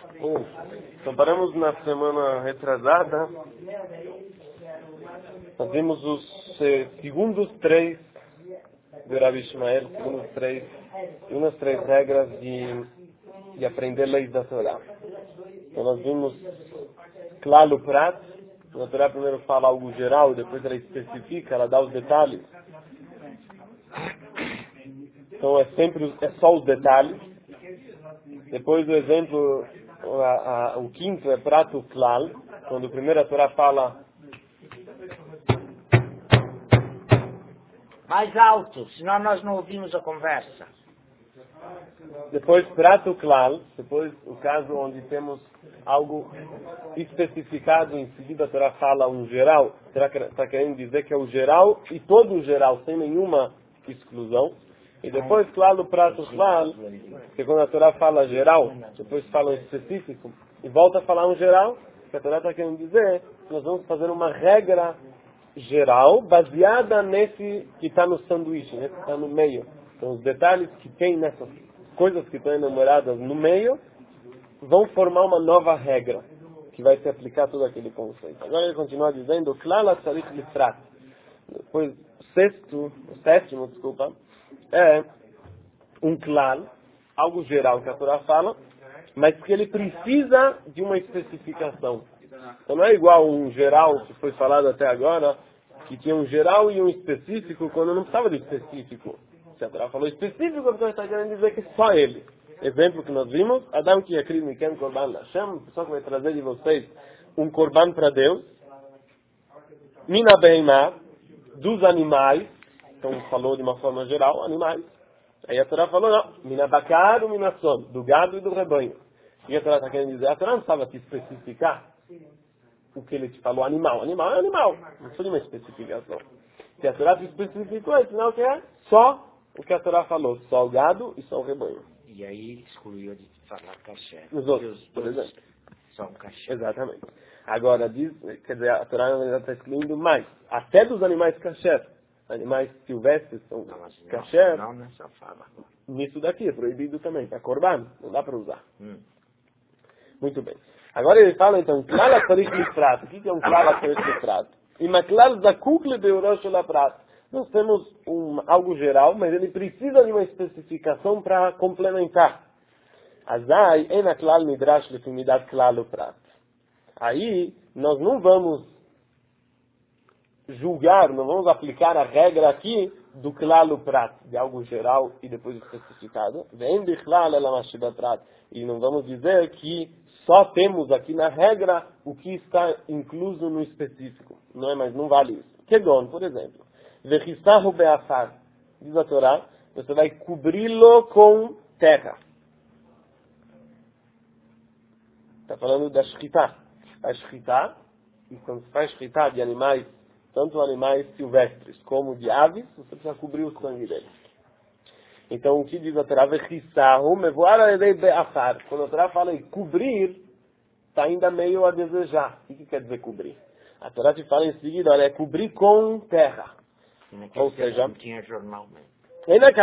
Então paramos na semana retrasada. Nós vimos os segundos três de Rabi Ishmael, segundas três regras de aprender leis da Torá. Então nós vimos Klal Uprat. A Torá primeiro fala algo geral, depois ela especifica, ela dá os detalhes. Então é só os detalhes. Depois o exemplo, o quinto é prato klal, quando primeiro a Torá fala mais alto, senão nós não ouvimos a conversa. Depois prato klal, depois o caso onde temos algo especificado, em seguida a Torá fala um geral, está querendo dizer que é o geral e todo o geral, sem nenhuma exclusão. E depois, claro, o prato klal, que quando a Torá fala geral, depois fala um específico, e volta a falar um geral, que a Torá está querendo dizer que nós vamos fazer uma regra geral, baseada nesse que está no sanduíche, nesse que está no meio. Então, os detalhes que tem nessas coisas que estão enumeradas no meio, vão formar uma nova regra, que vai se aplicar todo aquele conceito. Agora ele continua dizendo, klal atzarich lifrat. Depois, o sétimo, é um klal, algo geral que a Torá fala, mas que ele precisa de uma especificação. Então não é igual um geral que foi falado até agora, que tinha um geral e um específico, quando não precisava de específico. Se a Torá falou específico, a Torá está querendo dizer que só ele. Exemplo que nós vimos, Adam que yakriv mikem korban Hashem, o pessoal que vai trazer de vocês um korban para Deus, mina beimá, dos animais. Então falou de uma forma geral, animais. Aí a Torá falou, não, mina bakar ou mina son, do gado e do rebanho. E a Torá está querendo dizer, a Torá não estava te especificar o que ele te falou, animal. Animal é animal, não precisa de uma especificação. Se a Torá te especificou, é sinal que é só o que a Torá falou, só o gado e só o rebanho. E aí excluiu de falar caché. Os outros, por exemplo. São caché. Exatamente. Agora, quer dizer, a Torá está excluindo mais. Até dos animais caché. Animais silvestres são caché. Não nessa fala. Nisso daqui é proibido também. É korban, não dá para usar. Muito bem. Agora ele fala então, klal atzarich lifrat. O que é um klal atzarich lifrat? E uma klal zakuk lebeorosh laprat. Nós temos algo geral, mas ele precisa de uma especificação para complementar. Azai ena klal midrash lefimidat klal uprat. Aí nós não vamos julgar, não vamos aplicar a regra aqui do klal uprat, de algo geral e depois especificado. Vem de klal ela mashiba prat. E não vamos dizer que só temos aqui na regra o que está incluso no específico. Não é, mas não vale isso. Kegon, por exemplo. Vechissahu be'afar. Diz a Torá, você vai cobri-lo com terra. Está falando da shkita. A shkita, e quando se faz shkita de animais, tanto animais silvestres como de aves, você precisa cobrir o sangue deles. Então o que diz a Torá? Vechissahu mevoar aledei be'afar. Quando a Torá fala em cobrir, está ainda meio a desejar. O que quer dizer cobrir? A Torá te fala em seguida, olha, é cobrir com terra. Ou seja, não tinha jornal mesmo. A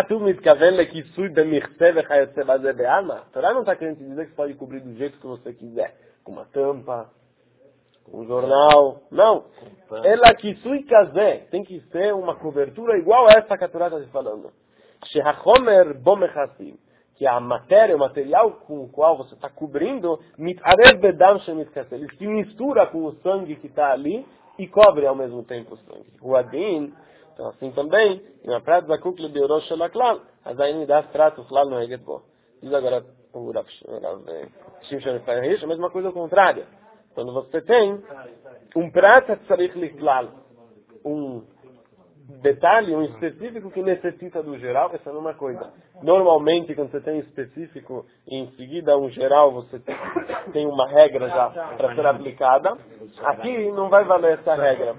Torá não está querendo dizer que você pode cobrir do jeito que você quiser. Com uma tampa, com um jornal. Não. Ela kisui kazé. Tem que ser uma cobertura igual a essa que a Torá está te falando. Shehachomer bomechassim. Que a matéria, o material com o qual você está cobrindo, ele se mistura com o sangue que está ali e cobre ao mesmo tempo o sangue. O adin, então assim também, em uma prática da kukle de Orosh Shalaklan, as aí me dá trato claro no Egetbo. Diz agora o Rav Shimshon Farahish, a mesma coisa ao contrário. Quando você tem um prato tzarich liklal, um detalhe, um específico que necessita do geral, essa é uma coisa. Normalmente, quando você tem um específico e em seguida um geral, você tem uma regra já para ser aplicada. Aqui não vai valer essa regra.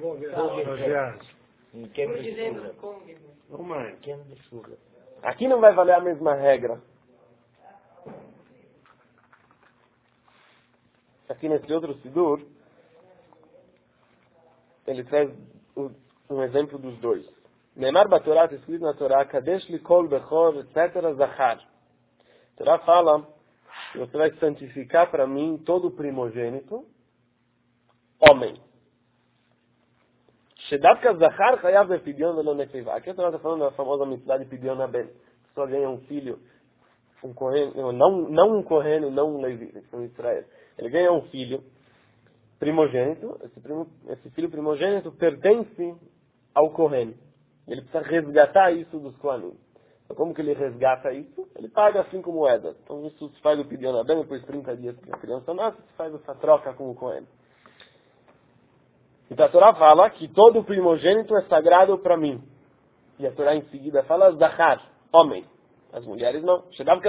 Aqui não vai valer a mesma regra. Aqui nesse outro Sidur, ele traz um exemplo dos dois. Neymar Batorá, está escrito na Torá, Kadesh li kol bechor, etc. Zachar. A Torá fala você vai santificar para mim todo primogênito, homem. Shedavka Zachar Chayav Bepidyon Velo Nekeva. Aqui a Torá está falando da famosa mitzvah de Pidyon Aben. A pessoa ganha um filho, um Kohen, não um Kohen e não um Levi, em Israel. Ele ganha um filho primogênito, esse filho primogênito pertence ao Kohen. Ele precisa resgatar isso dos Kohanim. Então, como que ele resgata isso? Ele paga 5 moedas. Então, isso se faz o Pidyon Aben, depois de 30 dias que a criança nasce, se faz essa troca com o Kohen. Então, a Torá fala que todo primogênito é sagrado para mim. E a Torá em seguida fala Zachar, homem. As mulheres não.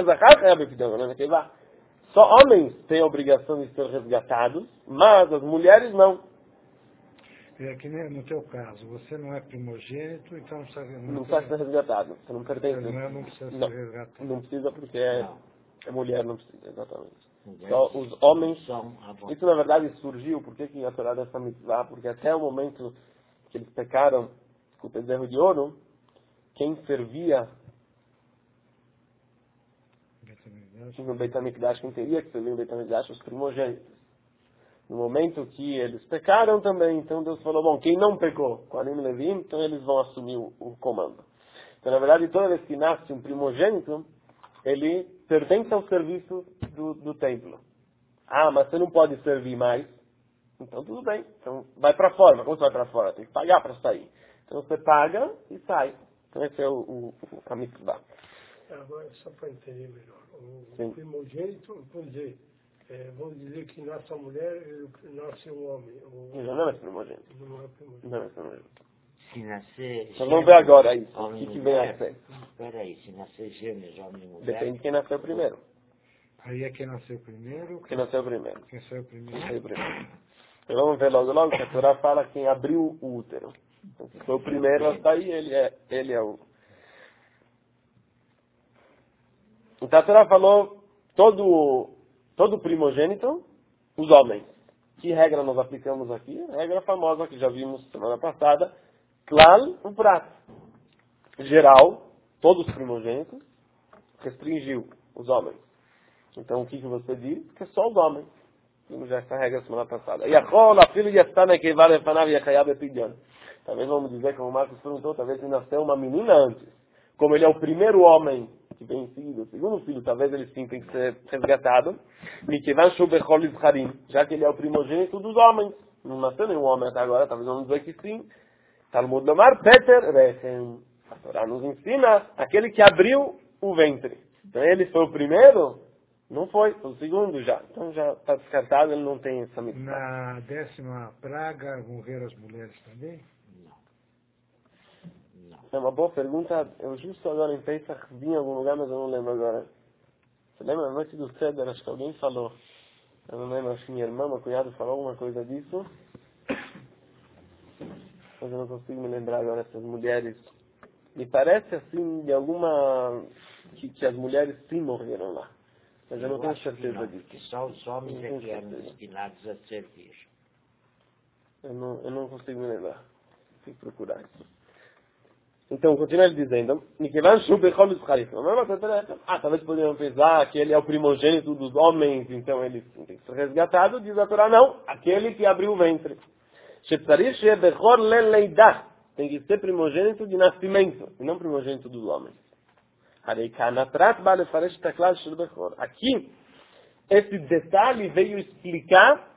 Só homens têm a obrigação de ser resgatados, mas as mulheres não. É que nem no teu caso, você não é primogênito, então não precisa ser resgatado. Você não pertence. Não precisa ser resgatado. Não precisa porque é mulher, não precisa, exatamente. Só os homens. Isso na verdade surgiu, por que a Torá dessa mitzvah? Porque até o momento que eles pecaram com o bezerro de ouro, quem servia no Beit HaMikdash, quem teria que servir no Beit HaMikdash, os primogênitos. No momento que eles pecaram também, então Deus falou, bom, quem não pecou, Kohanim e Levim, então eles vão assumir o comando. Então, na verdade, toda vez que nasce um primogênito, ele pertence ao serviço do templo. Ah, mas você não pode servir mais. Então, tudo bem. Então, vai para fora. Mas como você vai para fora? Tem que pagar para sair. Então, você paga e sai. Então, esse é a mitzvah. Agora, só para entender melhor. Sim. O primogênito, vamos dizer que nasce uma mulher e nasce um homem. Ele não é primogênito. Não é primogênito. Não é primogênito. Se nascer... Nós vamos ver agora isso. O Homem que e vem mulher. a ser. Espera aí, se nascer gêmeos, homem e mulher... Depende de quem nasceu primeiro. Aí é quem nasceu primeiro. Quem nasceu primeiro. Quem saiu primeiro. Nasceu primeiro. Então vamos ver logo que a Torá fala quem abriu o útero. Então, se foi o primeiro a sair, ele é o... Então a Torá falou todo primogênito, os homens. Que regra nós aplicamos aqui? A regra famosa que já vimos semana passada. Klal, o prato. Geral, todos os primogênitos, restringiu os homens. Então o que você diz? Que é só os homens. Vimos já essa regra semana passada. Talvez vamos dizer, como o Marcos perguntou, talvez ele nasceu uma menina antes. Como ele é o primeiro homem que vem em seguida, o segundo filho, talvez ele sim tem que ser resgatado. Já que ele é o primogênito dos homens. Não nasceu nenhum homem até agora, talvez vamos dizer que sim. Talmud Lomar, Peter Rechem. A Torá nos ensina aquele que abriu o ventre. Então ele foi o primeiro? Não foi o segundo já. Então já está descartado, ele não tem essa mitzvah. Na 10ª praga morreram as mulheres também? É uma boa pergunta. Eu justo agora em Pesach vi em algum lugar, mas eu não lembro agora. Você lembra na noite do Seder? Acho que alguém falou. Eu não lembro, acho que minha irmã, meu cunhado falou alguma coisa disso. Mas eu não consigo me lembrar agora essas mulheres. Me parece assim de alguma... que as mulheres sim morreram lá. Mas eu não tenho certeza disso. Que só os homens é que eram destinados a servir. Eu não consigo me lembrar. Tem que procurar isso. Então, continua ele dizendo, talvez poderiam pensar que ele é o primogênito dos homens, então ele tem que ser resgatado. Diz a Torá, não, aquele que abriu o ventre. Tem que ser primogênito de nascimento, e não primogênito dos homens. Aqui, esse detalhe veio explicar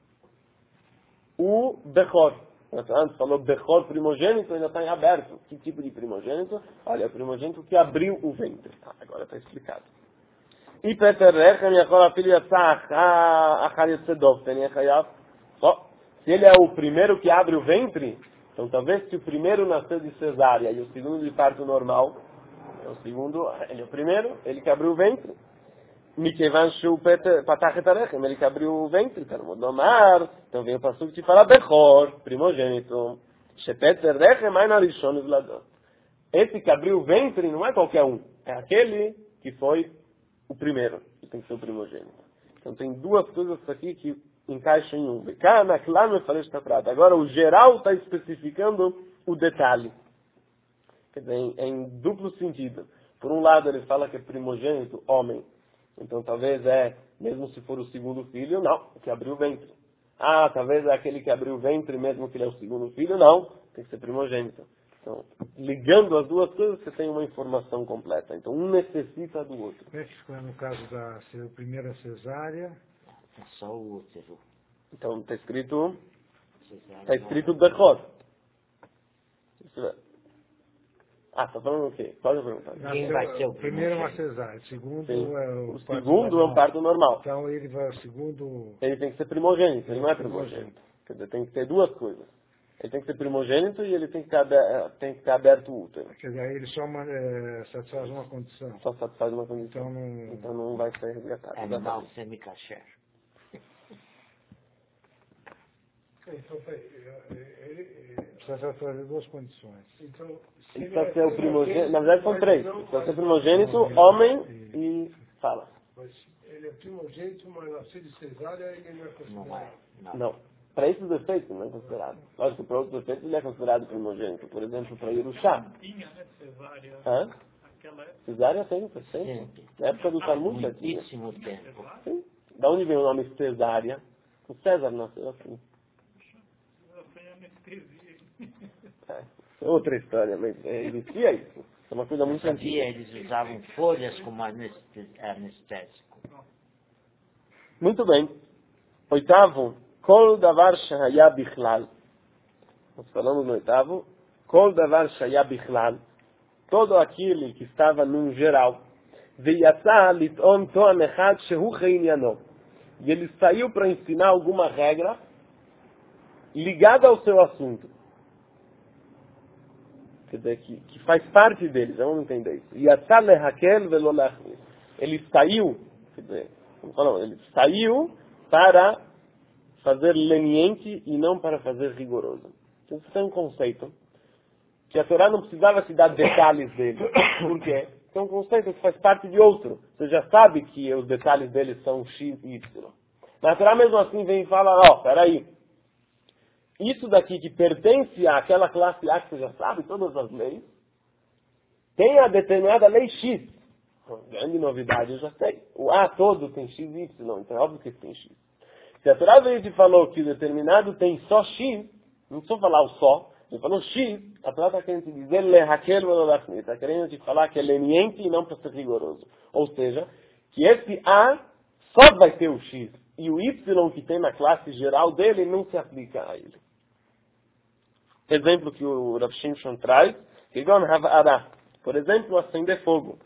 o Bechor. Antes falou Bechor primogênito, ainda está em aberto. Que tipo de primogênito? Olha, o primogênito que abriu o ventre. Agora está explicado. E Peter Rechem Yachol filho Achar Yetzedov Chayav. Se ele é o primeiro que abre o ventre, então talvez se o primeiro nasceu de cesárea e o segundo de parto normal, o segundo, ele é o primeiro, ele que abriu o ventre. Mikevan Shu Patach Arechem, ele que abriu o ventre, Talmud Lomar, então vem o passuco que fala Bechor, primogênito. Shepeter Rechem Aina Rishon Vladot. Esse que abriu o ventre não é qualquer um, é aquele que foi o primeiro, que tem que ser o primogênito. Então tem duas coisas aqui que encaixam em um. Agora o geral está especificando o detalhe. Quer dizer, em duplo sentido. Por um lado ele fala que é primogênito, homem, Então talvez mesmo se for o segundo filho, não, o que abriu o ventre. Ah, talvez é aquele que abriu o ventre, mesmo que ele é o segundo filho, não, tem que ser primogênito. Então, ligando as duas coisas, você tem uma informação completa. Então, um necessita do outro. Como é que ficou no caso da primeira cesárea? É só o útero. Então, está escrito Cesárea Bechor. Está falando o quê? Pode perguntar. Quem vai ser o primeiro é uma primogênito? cesárea, o segundo Sim. é O parto segundo é um parto normal. Então ele vai ao segundo... Ele tem que ser primogênito, ele não é primogênito. Quer dizer, tem que ter duas coisas. Ele tem que ser primogênito e ele tem que ter aberto o útero. Quer dizer, aí ele só satisfaz uma condição. Só satisfaz uma condição. Então Então não vai ser resgatado. Animal semi-kasher. Então, precisa satisfazer duas condições. então, Ele precisa ser o primogênito. Na verdade são três. Ele precisa ser primogênito, homem e fala. Mas ele é primogênito, mas nascido de cesárea, ele não é Não considerado. é. Não. Para esses defeitos não é considerado. Lógico, para outros defeitos ele é considerado primogênito. Por exemplo, para Yerushá. Tinha, né, cesárea. Hã? Aquela época. Cesárea tem, sempre. Sempre. Na época do Talmud já tinha. Muitíssimo tempo. Sim. Da onde vem o nome cesárea? O César nasceu assim. Foi anestesia. É outra história, mas existia isso. É uma coisa muito antiga. Sabia, eles usavam folhas como anestésico. Muito bem. Oitavo. Kol davar shahaya bichlal. Nós falamos no oitavo. Kol davar shahaya bichlal. Todo aquele que estava num geral. Veyatsa liton toam echad shehu cheinyanot. E ele saiu para ensinar alguma regra ligada ao seu assunto. Quer dizer, que faz parte dele, já vamos entender isso. Yatsa lehakel velo lachmir. Ele saiu, quer dizer, ele saiu para fazer leniente e não para fazer rigoroso. Então, isso é um conceito que a Torá não precisava te dar detalhes dele. Por quê? É um conceito que faz parte de outro. Você já sabe que os detalhes dele são X e Y. Mas a Torá mesmo assim vem e fala, peraí, isso daqui que pertence àquela classe A que você já sabe, todas as leis, tem a determinada lei X. Grande novidade, eu já sei. O A todo tem X e Y, então é óbvio que tem X. Se a Torá veio e te falou que o determinado tem só X, não precisa falar o só, ele falou X, a Torá está querendo te dizer lehakel velolachmir, está querendo te falar que é leniente e não para ser rigoroso. Ou seja, que esse A só vai ter o X, e o Y que tem na classe geral dele não se aplica a ele. Exemplo que o Rav Shimshon traz, Kegon Havara, por exemplo, acender fogo.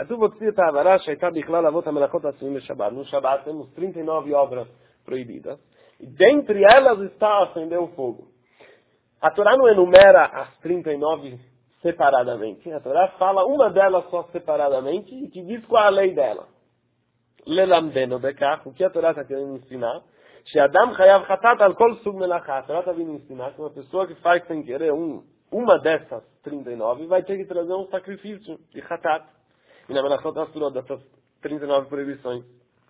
No Shabbat temos 39 obras proibidas. E dentre elas está acender o fogo. A Torá não enumera as 39 separadamente. A Torá fala uma delas só separadamente e que diz qual a lei dela. Lelamdeno bekach, o que a Torá está querendo ensinar? She'adam chayav chatat al kol sug melachá. A Torá está vindo ensinar que uma pessoa que faz sem querer uma dessas 39 vai ter que trazer um sacrifício de chatat. E na melachot asurot, dessas 39 proibições.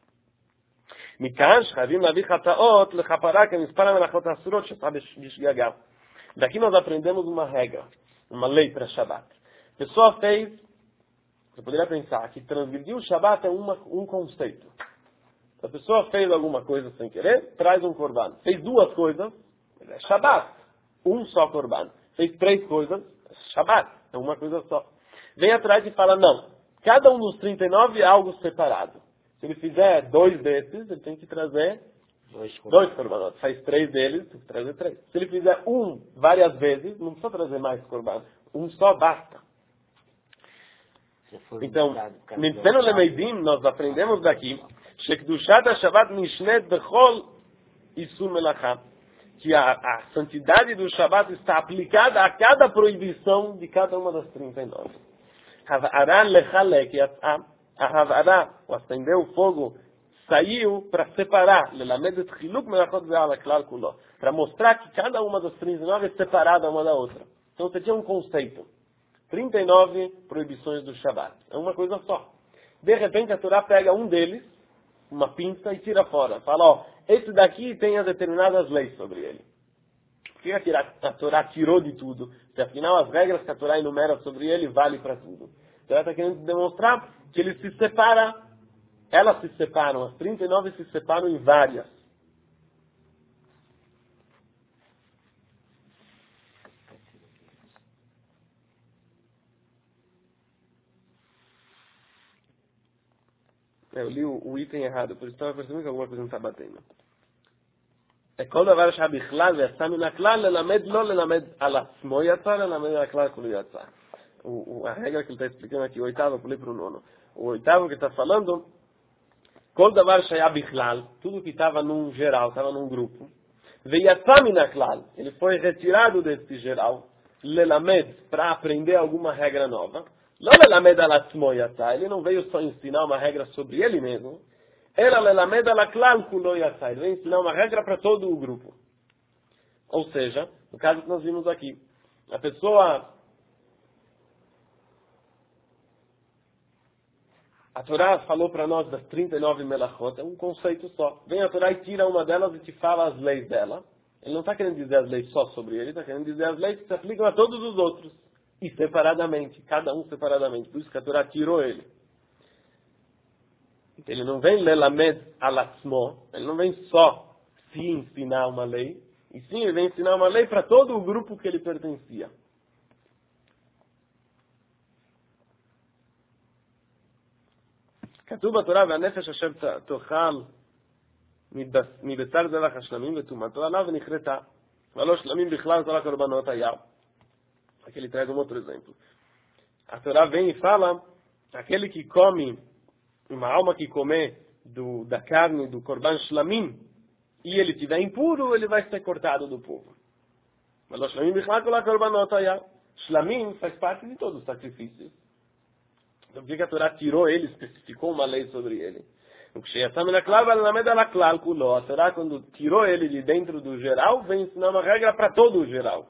מכאן שחייבים להביא חטאות לכפרה כמספר המלאכות האסורות שעשה בשגגה. Daqui nós aprendemos uma regra, uma lei para Shabbat. A pessoa fez, você poderia pensar que transgredir o Shabbat é um conceito. Se a pessoa fez alguma coisa sem querer, traz um korban. Fez duas coisas, é Shabbat. Um só korban. Fez três coisas, é Shabbat. É uma coisa só. Vem atrás e fala, não. Cada um dos 39 é algo separado. Se ele fizer dois desses, ele tem que trazer dois korbanot. Faz três deles, tem que trazer três. Se ele fizer várias vezes, não precisa trazer mais korban. Um só basta. Então, Nitzenu Lemeidim, nós aprendemos daqui, Shekdushat HaShabbat Nishnet Bechol Isur Melachá, que a santidade do Shabbat está aplicada a cada proibição de cada uma das 39. Havara Lechalek Yatzah, a Havara, o acender o fogo, saiu para separar, para mostrar que cada uma das 39 é separada uma da outra. Então você tinha um conceito. 39 proibições do Shabbat. É uma coisa só. De repente a Torá pega um deles, uma pinça, e tira fora. Fala, esse daqui tem as determinadas leis sobre ele. Por que a Torá tirou de tudo? Se afinal as regras que a Torá enumera sobre ele vale para tudo. A Torá está querendo demonstrar que ele se separa elas se separam, as 39 se separam em várias. Eu li o item errado, por isso estava percebendo que alguma coisa não está batendo. É כל דבר שהבכלל ויצא מן הכלל, ללמד לא ללמד על עצמו יצא, ללמד על הכלל כולו יצא. A regra que ele está explicando aqui, o oitavo, eu pulei para o nono. O oitavo que está falando, כל דבר שהיה בכלל, tudo que estava num geral, estava num grupo, ויצא מן הכלל, ele foi retirado desse geral, ללמד, para aprender alguma regra nova, לא ללמד על עצמו יצא, ele não veio só ensinar uma regra sobre ele mesmo, אלא ללמד על הכלל כולו יצא, ele veio ensinar uma regra para todo o grupo. Ou seja, no caso que nós vimos aqui, a pessoa... A Torá falou para nós das 39 melachot, é um conceito só. Vem a Torá e tira uma delas e te fala as leis dela. Ele não está querendo dizer as leis só sobre ele, está querendo dizer as leis que se aplicam a todos os outros. E separadamente, cada um separadamente. Por isso que a Torá tirou ele. Ele não vem lelamed alatzmo, ele não vem só se ensinar uma lei, e sim ele vem ensinar uma lei para todo o grupo que ele pertencia. כתוב בתורה, והנפש אשר תאכל מבשר זרח השלמים וטומאתו עליו ונכרתה. ולא שלמים בכלל כל הקורבנות היה. Aqui ele traz um outro exemplo. A Torá vem e fala, aquele que come, uma alma que comer da carne do korban shlamim, e ele estiver impuro, ele vai ser cortado do povo. Mas o shlamim bichlal kol hakorbanot haya. Shlamim faz parte de todos os sacrifícios. Então, por que a Torá tirou ele, especificou uma lei sobre ele? A Torá, quando tirou ele de dentro do geral, vem ensinar uma regra para todo o geral.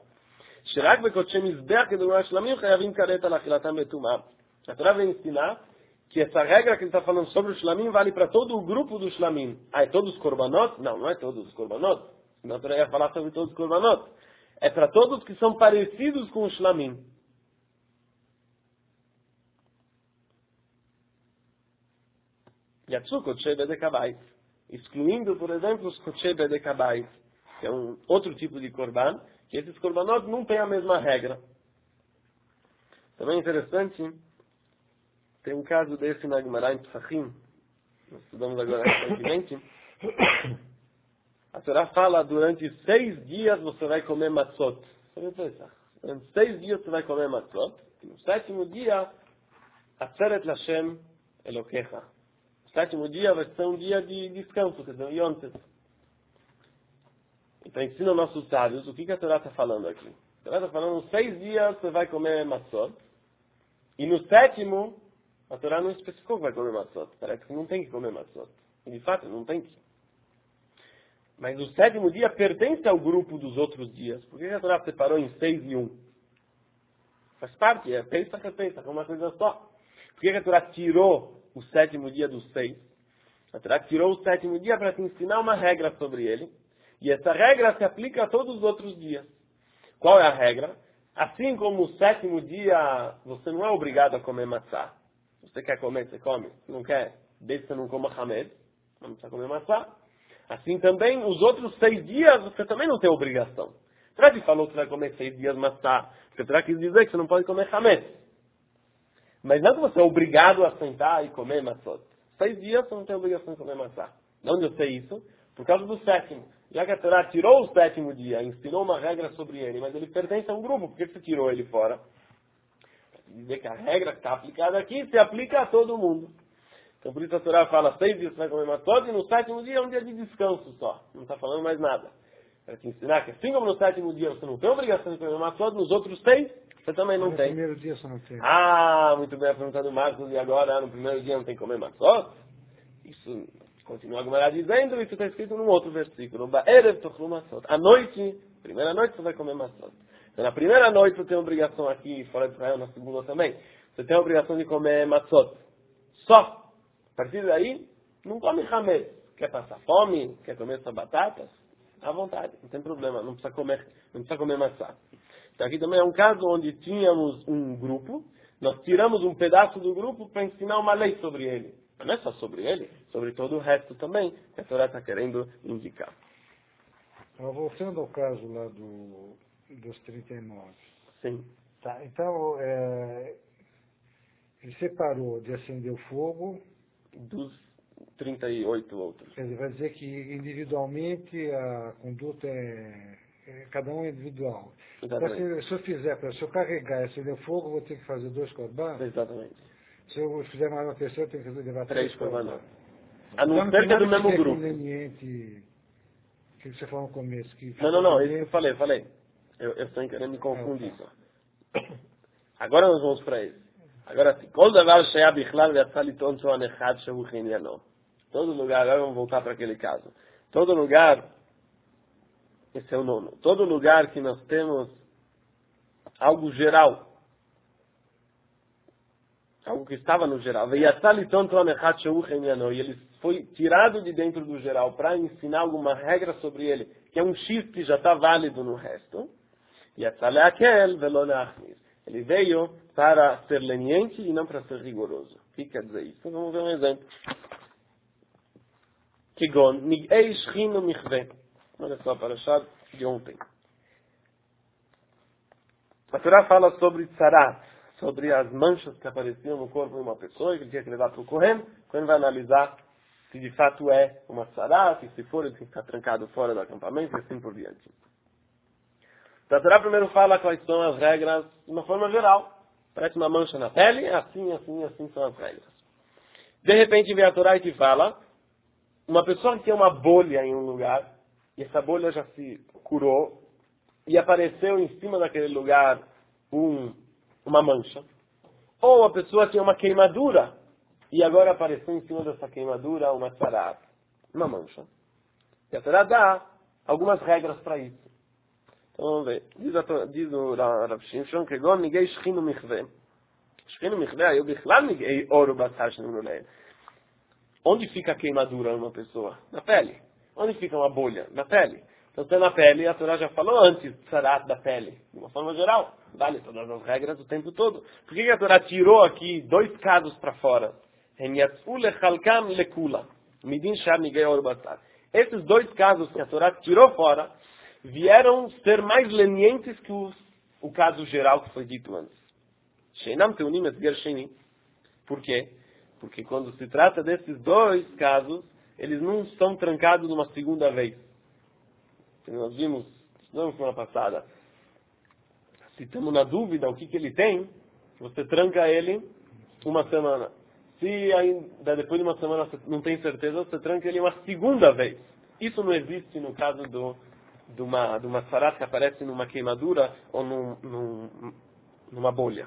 A Torá vem ensinar que essa regra que ele está falando sobre o shlamim vale para todo o grupo do shlamim. Ah, é todos os korbanot? Não, não é todos os korbanot. Senão a Torá ia falar sobre todos os korbanot. É para todos que são parecidos com o shlamim. Yatsu Kotshei Bedekabait. Excluindo, por exemplo, os Kotshei Bedekabait, que é um outro tipo de korban, que esses korbanot não têm a mesma regra. Também interessante, tem um caso desse na Gemara em Pesachim, nós estudamos agora recentemente. A Torá fala, durante 6 dias você vai comer matzot. Durante 6 dias você vai comer matzot. E no 7º dia, Atzeret Lashem Elokecha. O 7º dia vai ser um dia de descanso, quer dizer, um yontes. Então ensina nossos sábios o que a Torá está falando aqui. A Torá está falando, 6 dias você vai comer matzot. E no 7º, a Torá não especificou que vai comer matzot. Parece que não tem que comer matzot. E de fato, não tem que. Mas o 7º dia pertence ao grupo dos outros dias. Por que a Torá separou em 6 e 1? Faz parte, é Pesach, é uma coisa só. Por que a Torá tirou o 7º dia dos 6? A Torá tirou o 7º dia para te ensinar uma regra sobre ele. E essa regra se aplica a todos os outros dias. Qual é a regra? Assim como o 7º dia, você não é obrigado a comer matzá. Se você quer comer, você come. Se não quer, desde que você não coma hamed, não precisa comer matzá. Assim também, os outros 6 dias, você também não tem obrigação. Será que falou que você vai comer 6 dias matzá? Porque será que quis dizer que você não pode comer hamed? Mas não que você é obrigado a sentar e comer matzot. 6 dias você não tem obrigação de comer matzá. De onde eu sei isso? Por causa do 7º. Já que a Torá tirou o 7º dia, ensinou uma regra sobre ele, mas ele pertence a um grupo, por que você tirou ele fora? Para dizer que a regra que está aplicada aqui se aplica a todo mundo. Então por isso a Torá fala, 6 dias você vai comer matzot, e no 7º dia é um dia de descanso só. Não está falando mais nada. Para te ensinar que assim como no 7º dia você não tem obrigação de comer matzot, nos outros 6, você também não tem. No primeiro dia você não tem. Ah, muito bem, a pergunta do Marcos, e agora no primeiro dia não tem que comer matzot? Isso continua a Gemara dizendo, isso está escrito num outro versículo. À noite, primeira noite você vai comer matzot. Então na primeira noite você tem obrigação aqui, fora de Israel, na segunda também, você tem a obrigação de comer matzot. Só. A partir daí, não come hamed. Quer passar fome? Quer comer só batatas? À vontade, não tem problema, não precisa comer matzá. Então aqui também é um caso onde tínhamos um grupo, nós tiramos um pedaço do grupo para ensinar uma lei sobre ele. Mas não é só sobre ele, sobre todo o resto também, que a Torá está querendo indicar. Voltando ao caso lá dos 39. Sim. Tá, então, ele separou de acender o fogo. Dos 38 outros. Ele vai dizer que individualmente a conduta cada um é individual. Exatamente. Então, se eu fizer, se eu carregar e acender o fogo, eu vou ter que fazer 2 korban. Exatamente. Se eu fizer mais uma pessoa, eu tenho que levar 3 korban. A não ser que é do mesmo grupo. Conveniente, que você falou no começo. Que não, isso que eu falei. Eu estou querendo me confundir só. Agora nós vamos para isso. Agora, todo lugar, agora vamos voltar para aquele caso. Todo lugar, esse é o nono. Todo lugar que nós temos algo geral, algo que estava no geral, e ele foi tirado de dentro do geral para ensinar alguma regra sobre ele, que é um X que já está válido no resto. Ele veio para ser leniente e não para ser rigoroso. O que quer dizer isso? Vamos ver um exemplo. Olha só, para achar de ontem. A Torá fala sobre tzarat, sobre as manchas que apareciam no corpo de uma pessoa e que ele tinha que levar para o Kohen. Quando vai analisar se de fato é uma tzarat, e se for, ele tem que ficar trancado fora do acampamento e assim por diante. Então, a Torá primeiro fala quais são as regras de uma forma geral. Parece uma mancha na pele, assim são as regras. De repente vem a Torá e te fala, uma pessoa que tem uma bolha em um lugar, e essa bolha já se curou, e apareceu em cima daquele lugar uma mancha. Ou a pessoa tem uma queimadura, e agora apareceu em cima dessa queimadura uma tzarat, uma mancha. E a Torá dá algumas regras para isso. Então vamos ver. Diz o Rav Shimshon, que gon nigei shchinu michve. Shchinu michve, aí eu bichlal nigei ouro basar shenu leil. Onde fica a queimadura numa pessoa? Na pele. Onde fica uma bolha? Na pele. Então, se é na pele, a Torá já falou antes, tzarat da pele. De uma forma geral. Vale todas as regras o tempo todo. Por que a Torá tirou aqui 2 casos para fora? Esses 2 casos que a Torá tirou fora, vieram ser mais lenientes que o caso geral que foi dito antes. Por quê? Porque quando se trata desses 2 casos, eles não estão trancados uma segunda vez. Nós vimos na semana passada. Se estamos na dúvida o que ele tem, você tranca ele uma semana. Se ainda depois de uma semana você não tem certeza, você tranca ele uma segunda vez. Isso não existe no caso de uma tzarat que aparece numa queimadura ou numa bolha.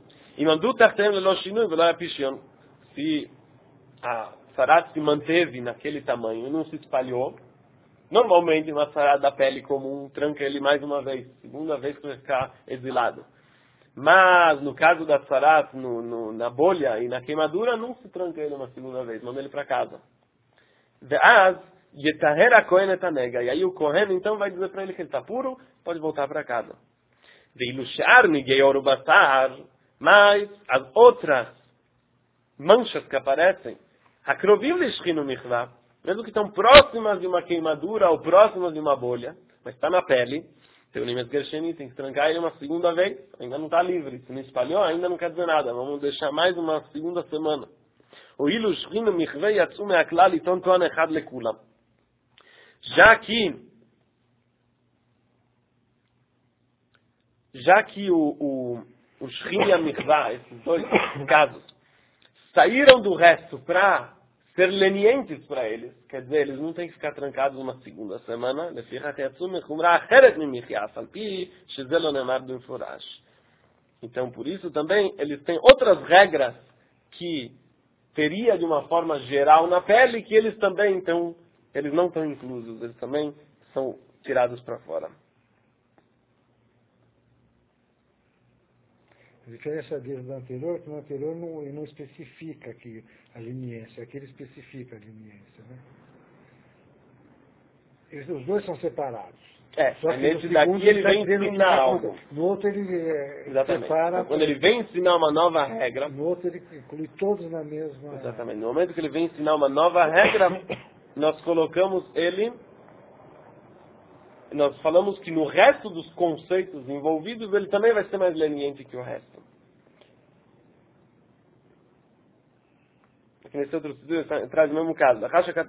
Se a tzarat se manteve naquele tamanho e não se espalhou, normalmente uma tzarat da pele comum tranca ele mais uma vez, segunda vez que vai ficar exilado. Mas no caso da tzarat na bolha e na queimadura, não se tranca ele uma segunda vez, manda ele para casa. E aí o Kohen então vai dizer para ele que ele está puro, pode voltar para casa. Mas as outras manchas que aparecem, mesmo que estão próximas de uma queimadura ou próximas de uma bolha, mas está na pele, tem que trancar ele uma segunda vez, ainda não está livre. Se não espalhou, ainda não quer dizer nada. Vamos deixar mais uma segunda semana. Já que o Shrin e a Michvah, esses 2 casos, saíram do resto para ser lenientes para eles, quer dizer, eles não têm que ficar trancados uma segunda semana, então por isso também eles têm outras regras que teria de uma forma geral na pele, que eles também eles não estão inclusos, eles também são tirados para fora. A diferença deles do anterior é que no anterior não especifica aqui a leniência, aqui ele especifica a leniência. Né? Os 2 são separados. Só que nesse no daqui segundo ele tá vem dizendo que ensinar tá algo. No outro ele Exatamente. separa. Então, quando ele vem ensinar uma nova regra, No outro ele inclui todos na mesma. exatamente, no momento que ele vem ensinar uma nova regra, nós colocamos ele, nós falamos que no resto dos conceitos envolvidos, ele também vai ser mais leniente que o resto. Aqui nesse outro estudo traz o mesmo caso.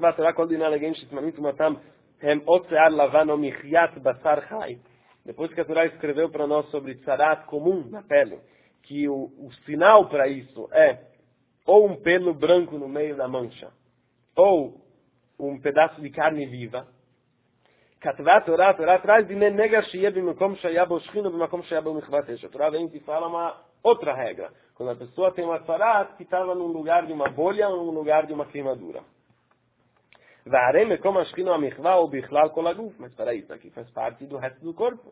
Depois que a Torá escreveu para nós sobre tzarat comum na pele, que o sinal para isso é ou um pelo branco no meio da mancha, ou um pedaço de carne viva. A Torá traz de nega sheyeh b'makom sheyah bo shchina b'makom sheyah bo michvat esh. A Torá vem e fala uma outra regra. Quando a pessoa tem uma tzarat que estava num lugar de uma bolha ou num lugar de uma queimadura. Mas para isso aqui faz parte do resto do corpo.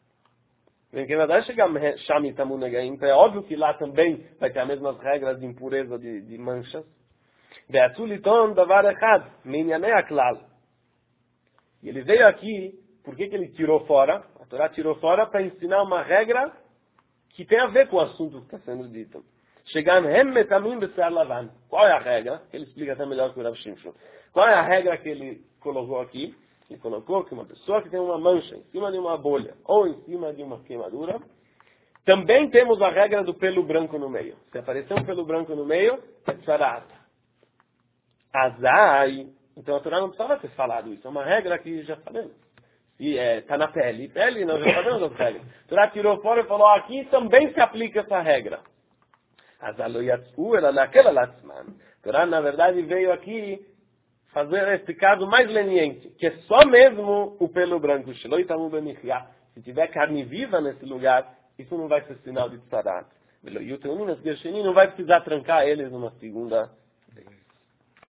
Então é óbvio que lá também vai ter as mesmas regras de impureza de manchas. E ele veio aqui, por que ele tirou fora? A Torá tirou fora para ensinar uma regra que tem a ver com o assunto que está sendo dito. Qual é a regra? Ele explica até melhor que o Rav Shimshon. Qual é a regra que ele colocou aqui? Ele colocou que uma pessoa que tem uma mancha em cima de uma bolha ou em cima de uma queimadura, também temos a regra do pelo branco no meio. Se aparecer um pelo branco no meio, é tzarat. Azai. Então a Torá não precisava ter falado isso. É uma regra que já sabemos. Se está na pele, nós já sabemos as regras. A Torá tirou fora e falou, aqui também se aplica essa regra. A Torá, na verdade, veio aqui fazer esse caso mais leniente, que é só mesmo o pelo branco. Se tiver carne viva nesse lugar, isso não vai ser sinal de tzarat. E o Teunim não vai precisar trancar eles numa segunda